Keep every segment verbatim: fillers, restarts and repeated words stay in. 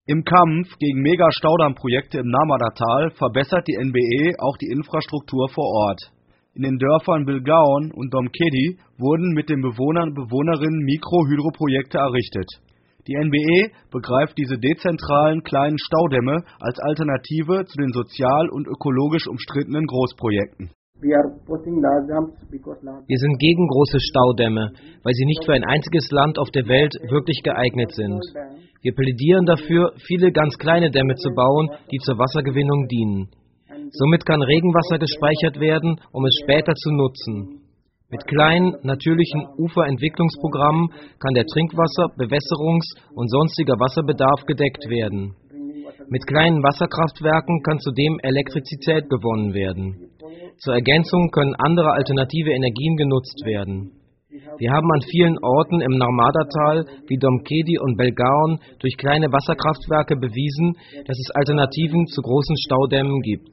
Im Kampf gegen Mega-Staudammprojekte im Narmada-Tal verbessert die N B E auch die Infrastruktur vor Ort. In den Dörfern Bilgaon und Domkedi wurden mit den Bewohnern und Bewohnerinnen Mikrohydroprojekte errichtet. Die N B E begreift diese dezentralen kleinen Staudämme als Alternative zu den sozial und ökologisch umstrittenen Großprojekten. Wir sind gegen große Staudämme, weil sie nicht für ein einziges Land auf der Welt wirklich geeignet sind. Wir plädieren dafür, viele ganz kleine Dämme zu bauen, die zur Wassergewinnung dienen. Somit kann Regenwasser gespeichert werden, um es später zu nutzen. Mit kleinen, natürlichen Uferentwicklungsprogrammen kann der Trinkwasser-, Bewässerungs- und sonstiger Wasserbedarf gedeckt werden. Mit kleinen Wasserkraftwerken kann zudem Elektrizität gewonnen werden. Zur Ergänzung können andere alternative Energien genutzt werden. Wir haben an vielen Orten im Narmada-Tal wie Domkedi und Bilgaon durch kleine Wasserkraftwerke bewiesen, dass es Alternativen zu großen Staudämmen gibt.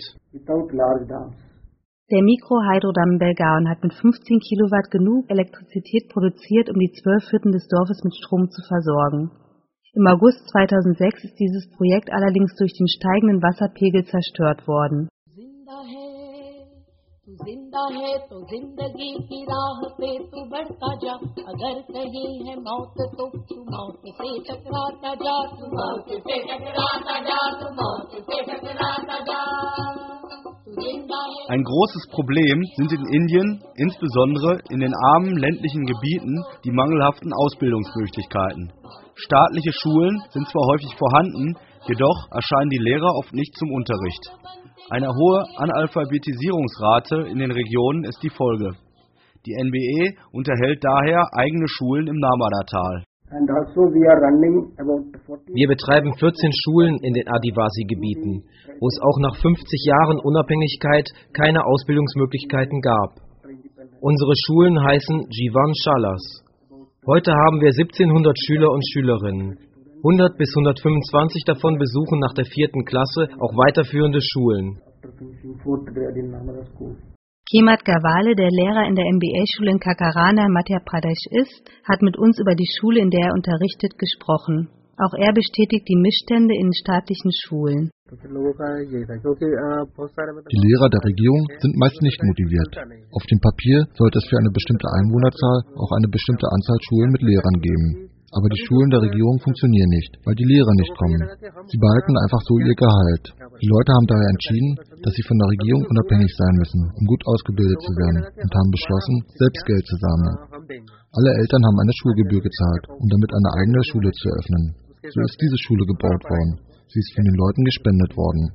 Der Mikrohydrodamm Bilgaon hat mit fünfzehn Kilowatt genug Elektrizität produziert, um die zwölf Hütten des Dorfes mit Strom zu versorgen. Im August zweitausendsechs ist dieses Projekt allerdings durch den steigenden Wasserpegel zerstört worden. Ein großes Problem sind in Indien, insbesondere in den armen ländlichen Gebieten, die mangelhaften Ausbildungsmöglichkeiten. Staatliche Schulen sind zwar häufig vorhanden, jedoch erscheinen die Lehrer oft nicht zum Unterricht. Eine hohe Analphabetisierungsrate in den Regionen ist die Folge. Die N B E unterhält daher eigene Schulen im Narmada-Tal. Wir betreiben vierzehn Schulen in den Adivasi-Gebieten, wo es auch nach fünfzig Jahren Unabhängigkeit keine Ausbildungsmöglichkeiten gab. Unsere Schulen heißen Jivan Shalas. Heute haben wir siebzehnhundert Schüler und Schülerinnen. hundert bis hundertfünfundzwanzig davon besuchen nach der vierten Klasse auch weiterführende Schulen. Kemat Gawale, der Lehrer in der M B A-Schule in Kakarana, Madhya Pradesh ist, hat mit uns über die Schule, in der er unterrichtet, gesprochen. Auch er bestätigt die Missstände in staatlichen Schulen. Die Lehrer der Regierung sind meist nicht motiviert. Auf dem Papier sollte es für eine bestimmte Einwohnerzahl auch eine bestimmte Anzahl Schulen mit Lehrern geben. Aber die Schulen der Regierung funktionieren nicht, weil die Lehrer nicht kommen. Sie behalten einfach so ihr Gehalt. Die Leute haben daher entschieden, dass sie von der Regierung unabhängig sein müssen, um gut ausgebildet zu werden, und haben beschlossen, selbst Geld zu sammeln. Alle Eltern haben eine Schulgebühr gezahlt, um damit eine eigene Schule zu eröffnen. So ist diese Schule gebaut worden. Sie ist von den Leuten gespendet worden.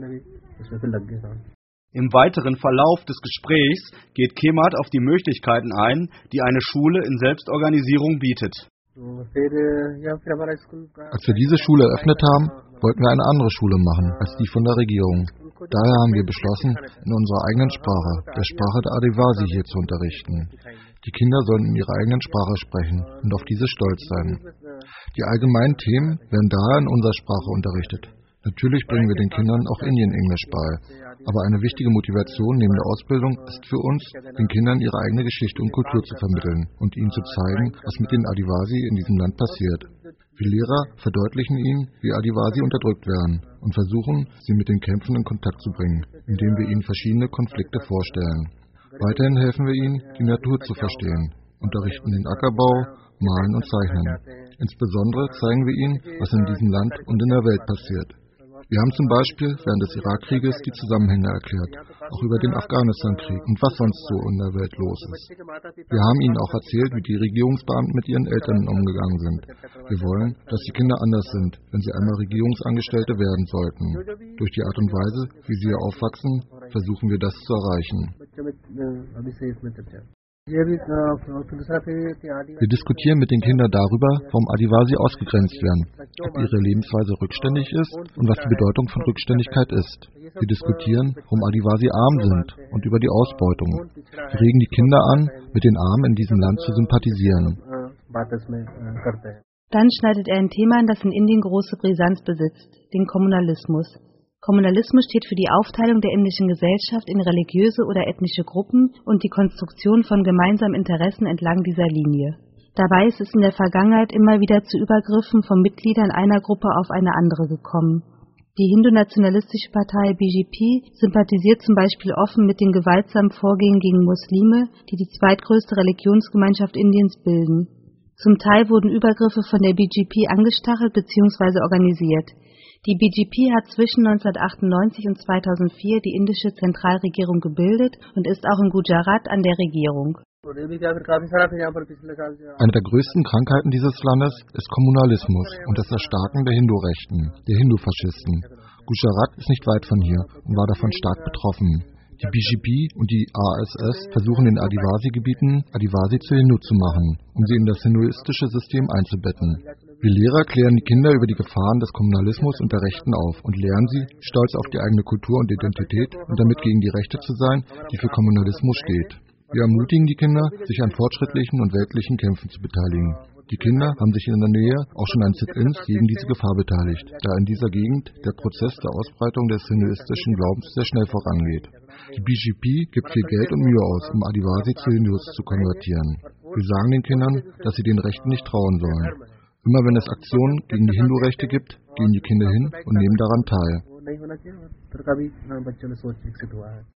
Im weiteren Verlauf des Gesprächs geht Kemat auf die Möglichkeiten ein, die eine Schule in Selbstorganisierung bietet. Als wir diese Schule eröffnet haben, wollten wir eine andere Schule machen als die von der Regierung. Daher haben wir beschlossen, in unserer eigenen Sprache, der Sprache der Adivasi, hier zu unterrichten. Die Kinder sollen in ihrer eigenen Sprache sprechen und auf diese stolz sein. Die allgemeinen Themen werden daher in unserer Sprache unterrichtet. Natürlich bringen wir den Kindern auch Indien-Englisch bei. Aber eine wichtige Motivation neben der Ausbildung ist für uns, den Kindern ihre eigene Geschichte und Kultur zu vermitteln und ihnen zu zeigen, was mit den Adivasi in diesem Land passiert. Wir Lehrer verdeutlichen ihnen, wie Adivasi unterdrückt werden und versuchen, sie mit den Kämpfen in Kontakt zu bringen, indem wir ihnen verschiedene Konflikte vorstellen. Weiterhin helfen wir ihnen, die Natur zu verstehen, unterrichten den Ackerbau, malen und zeichnen. Insbesondere zeigen wir ihnen, was in diesem Land und in der Welt passiert. Wir haben zum Beispiel während des Irakkrieges die Zusammenhänge erklärt, auch über den Afghanistan-Krieg und was sonst so in der Welt los ist. Wir haben ihnen auch erzählt, wie die Regierungsbeamten mit ihren Eltern umgegangen sind. Wir wollen, dass die Kinder anders sind, wenn sie einmal Regierungsangestellte werden sollten. Durch die Art und Weise, wie sie hier aufwachsen, versuchen wir das zu erreichen. Wir diskutieren mit den Kindern darüber, warum Adivasi ausgegrenzt werden, ob ihre Lebensweise rückständig ist und was die Bedeutung von Rückständigkeit ist. Wir diskutieren, warum Adivasi arm sind und über die Ausbeutung. Wir regen die Kinder an, mit den Armen in diesem Land zu sympathisieren. Dann schneidet er ein Thema an, das in Indien große Brisanz besitzt, den Kommunalismus. Kommunalismus steht für die Aufteilung der indischen Gesellschaft in religiöse oder ethnische Gruppen und die Konstruktion von gemeinsamen Interessen entlang dieser Linie. Dabei ist es in der Vergangenheit immer wieder zu Übergriffen von Mitgliedern einer Gruppe auf eine andere gekommen. Die hindu-nationalistische Partei B J P sympathisiert zum Beispiel offen mit den gewaltsamen Vorgehen gegen Muslime, die die zweitgrößte Religionsgemeinschaft Indiens bilden. Zum Teil wurden Übergriffe von der B J P angestachelt bzw. organisiert. Die B J P hat zwischen neunzehnhundertachtundneunzig und zweitausendvier die indische Zentralregierung gebildet und ist auch in Gujarat an der Regierung. Eine der größten Krankheiten dieses Landes ist Kommunalismus und das Erstarken der Hindu-Rechten, der Hindu-Faschisten. Gujarat ist nicht weit von hier und war davon stark betroffen. Die B J P und die R S S versuchen in Adivasi-Gebieten Adivasi zu Hindu zu machen, um sie in das hinduistische System einzubetten. Wir Lehrer klären die Kinder über die Gefahren des Kommunalismus und der Rechten auf und lehren sie, stolz auf die eigene Kultur und Identität und damit gegen die Rechte zu sein, die für Kommunalismus steht. Wir ermutigen die Kinder, sich an fortschrittlichen und weltlichen Kämpfen zu beteiligen. Die Kinder haben sich in der Nähe auch schon an Sit-ins gegen diese Gefahr beteiligt, da in dieser Gegend der Prozess der Ausbreitung des hinduistischen Glaubens sehr schnell vorangeht. Die B J P gibt viel Geld und Mühe aus, um Adivasi zu Hindus zu konvertieren. Wir sagen den Kindern, dass sie den Rechten nicht trauen sollen. Immer wenn es Aktionen gegen die Hindu-Rechte gibt, gehen die Kinder hin und nehmen daran teil.